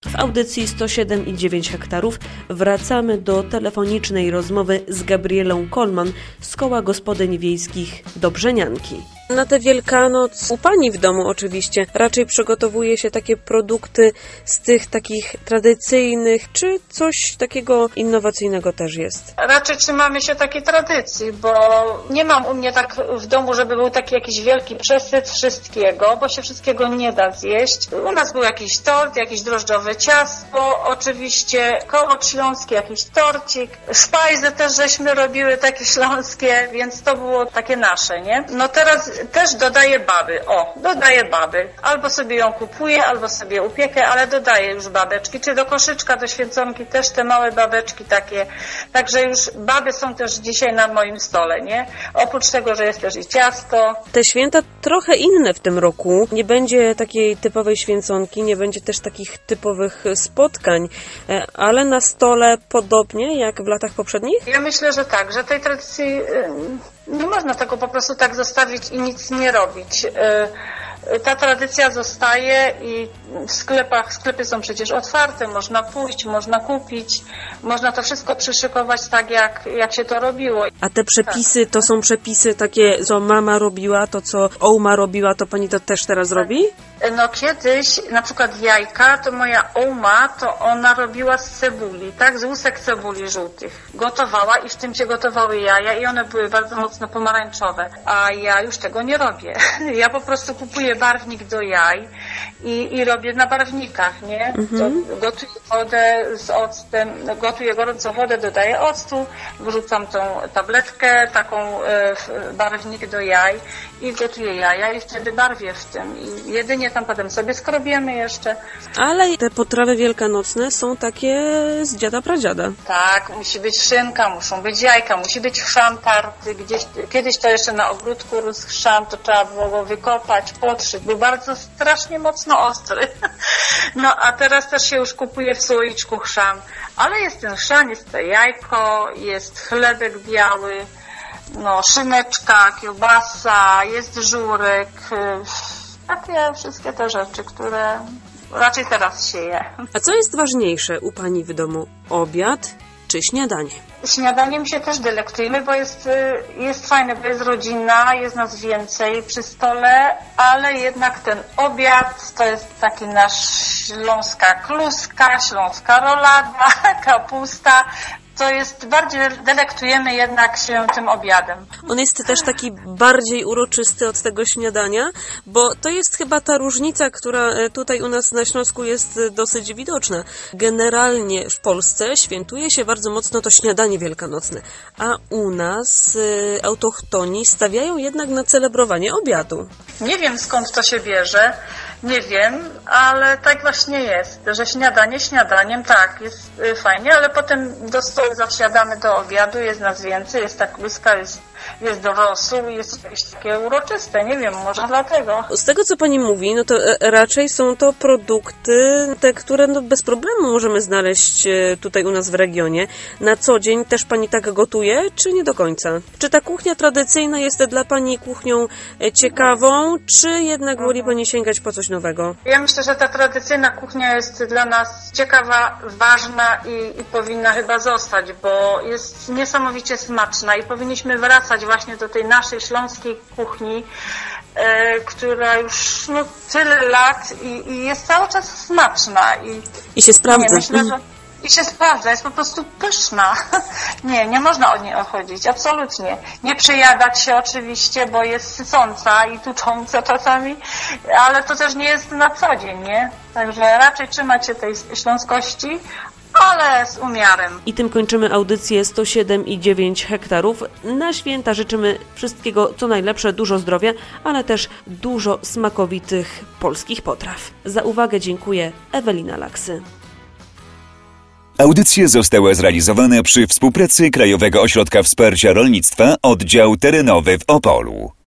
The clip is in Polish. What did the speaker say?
W audycji 107,9 hektarów wracamy do telefonicznej rozmowy z Gabrielą Kolman z Koła Gospodyń Wiejskich Dobrzenianki. Na tę Wielkanoc u Pani w domu oczywiście raczej przygotowuje się takie produkty z tych takich tradycyjnych, czy coś takiego innowacyjnego też jest? Raczej trzymamy się takiej tradycji, bo nie mam u mnie tak w domu, żeby był taki jakiś wielki przesyt wszystkiego, bo się wszystkiego nie da zjeść. U nas był jakiś tort, jakieś drożdżowe ciasto, oczywiście koło śląskie, jakiś torcik. Szpajzy też żeśmy robiły takie śląskie, więc to było takie nasze, nie? No teraz też dodaję baby. Dodaję baby. Albo sobie ją kupuję, albo sobie upiekę, ale dodaję już babeczki. Czy do koszyczka, do święconki też te małe babeczki takie. Także już baby są też dzisiaj na moim stole, nie? Oprócz tego, że jest też i ciasto. Te święta trochę inne w tym roku. Nie będzie takiej typowej święconki, nie będzie też takich typowych spotkań, ale na stole podobnie jak w latach poprzednich? Ja myślę, że tak, że tej tradycji nie można tego po prostu tak zostawić i nic nie robić. Ta tradycja zostaje i sklepy są przecież otwarte, można pójść, można kupić, można to wszystko przyszykować tak, jak się to robiło. A te przepisy to są przepisy takie, co mama robiła, to co ouma robiła, to pani to też teraz robi? No kiedyś, na przykład jajka, to moja ouma, to ona robiła z cebuli, tak? Z łusek cebuli żółtych. Gotowała i w tym się gotowały jaja i one były bardzo mocno pomarańczowe. A ja już tego nie robię. Ja po prostu kupuję barwnik do jaj i robię na barwnikach, nie? Gotuję wodę z octem, gotuję gorącą wodę, dodaję octu, wrzucam tą tabletkę, taką barwnik do jaj i gotuję jaja i wtedy barwię w tym. I jedynie tam potem sobie skrobiemy jeszcze. Ale te potrawy wielkanocne są takie z dziada pradziada. Tak, musi być szynka, muszą być jajka, musi być chrzan tarty. Kiedyś to jeszcze na ogródku rósł chrzan, to trzeba było go wykopać, potrzeć. Był bardzo strasznie mocno ostry. No a teraz też się już kupuje w słoiczku chrzan. Ale jest ten chrzan, jest to jajko, jest chlebek biały, no szyneczka, kiełbasa, jest żurek. Takie wszystkie te rzeczy, które raczej teraz się je. A co jest ważniejsze u Pani w domu? Obiad czy śniadanie? Śniadaniem się też delektujemy, bo jest fajne, bo jest rodzina, jest nas więcej przy stole, ale jednak ten obiad to jest taki nasz śląska kluska, śląska rolada, kapusta. To jest bardziej, delektujemy jednak się tym obiadem. On jest też taki bardziej uroczysty od tego śniadania, bo to jest chyba ta różnica, która tutaj u nas na Śląsku jest dosyć widoczna. Generalnie w Polsce świętuje się bardzo mocno to śniadanie wielkanocne, a u nas autochtoni stawiają jednak na celebrowanie obiadu. Nie wiem, skąd to się bierze. Nie wiem, ale tak właśnie jest, że śniadanie śniadaniem, tak, jest fajnie, ale potem do stołu zasiadamy do obiadu, jest nas więcej, jest ta kluska, jest do rosół, jest jakieś takie uroczyste, nie wiem, może dlatego. Z tego, co Pani mówi, no to raczej są to produkty, te, które no bez problemu możemy znaleźć tutaj u nas w regionie. Na co dzień też Pani tak gotuje, czy nie do końca? Czy ta kuchnia tradycyjna jest dla Pani kuchnią ciekawą, czy jednak woli Pani sięgać po coś nowego? Ja myślę, że ta tradycyjna kuchnia jest dla nas ciekawa, ważna i powinna chyba zostać, bo jest niesamowicie smaczna i powinniśmy wracać właśnie do tej naszej śląskiej kuchni, która już tyle lat i jest cały czas smaczna. I się sprawdza. Myślę, że i się sprawdza, jest po prostu pyszna. Nie można od niej odchodzić, absolutnie. Nie przejadać się oczywiście, bo jest sycąca i tucząca czasami, ale to też nie jest na co dzień, nie? Także raczej trzymać się tej śląskości, ale z umiarem. I tym kończymy audycję 107,9 hektarów. Na święta życzymy wszystkiego co najlepsze, dużo zdrowia, ale też dużo smakowitych polskich potraw. Za uwagę dziękuję, Ewelina Laksy. Audycje zostały zrealizowane przy współpracy Krajowego Ośrodka Wsparcia Rolnictwa, oddział terenowy w Opolu.